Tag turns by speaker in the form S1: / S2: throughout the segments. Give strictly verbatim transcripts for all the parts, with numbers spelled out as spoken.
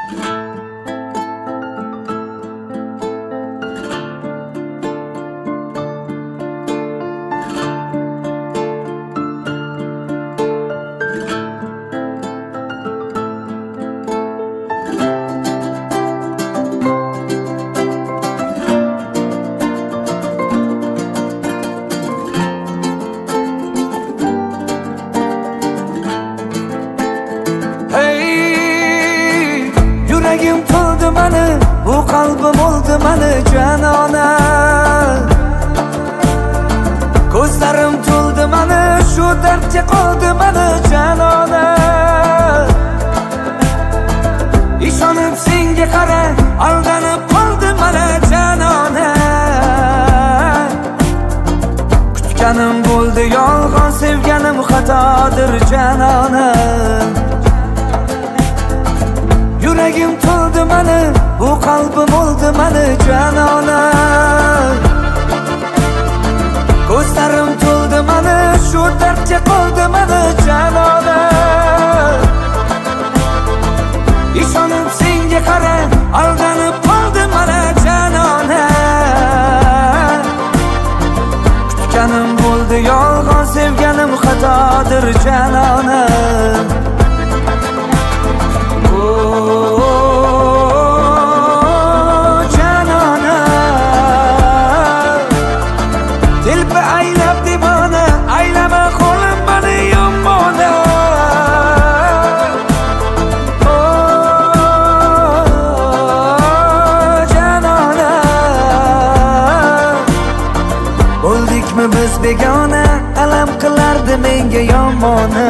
S1: Yuragim to'ldi mani, bu qalbim oldi mani janona. Ko'zlarim to'ldi mani, shu dardga qoldi mani janona. Ishonib senga qara, aldanib qoldi mani janona. Kutganim bo'ldi yolg'on, sevganim xatodir janona. Yuragim to'ldi mani, bu qalbim oldi mani janona. Ko'zlarim to'ldi mani, shu dardga qoldi mani janona. Ishonib senga qara, aldanib qoldi mani janona. Kutganim bo'ldi yolg'on, sevganim xatodir janona. Oldikmi biz begona, alam qilardi menga yomona.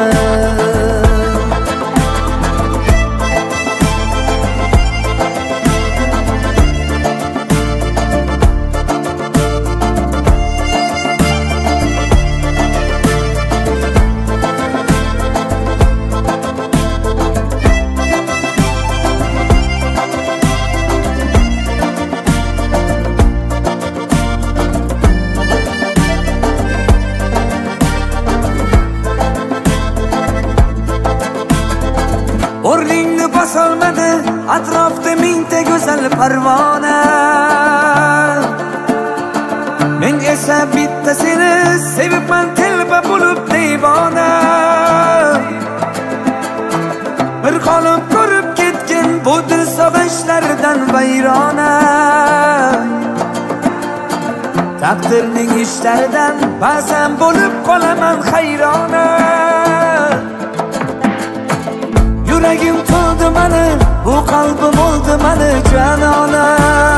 S1: O'rningni bosolmadi, atrofda mingta go'zal parvona. Men esa bitta seni sevibman, telba bo'lib devona. Bir qolib ko'rib ketgan bu dil sog'inchlardan vayrona. Taqdirning ishlaridan ba'zan bo'lib qolaman hayrona. Yuragim to'ldi mani, bu qalbim oldi mani janona.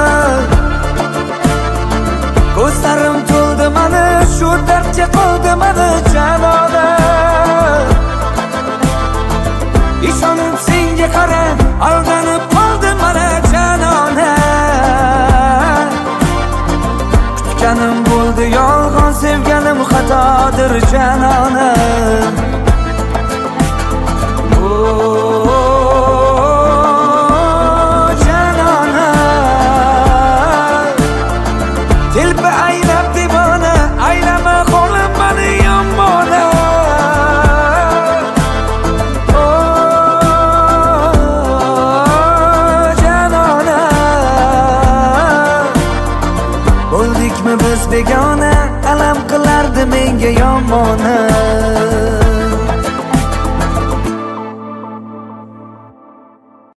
S1: Ko'zlarim to'ldi mani, shu dardga qoldi mani janona. Ishonib senga qara, aldanib qoldi mani janona. Kutganim bo'ldi yolg'on, sevganim xatodir janona. Telba aylab devona, aylama qo'lim mani yomona. Janona, bo'ldikmi biz begona, alam qilardi menga yomona.